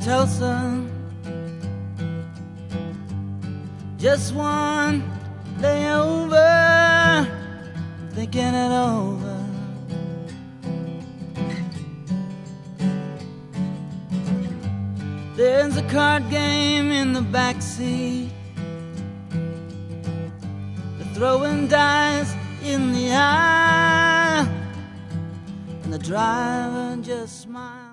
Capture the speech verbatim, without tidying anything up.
Tulsa. Just one day over, thinking it over. There's a card game in the backseat, they're throwing dice in the aisle, and the driver just smiles.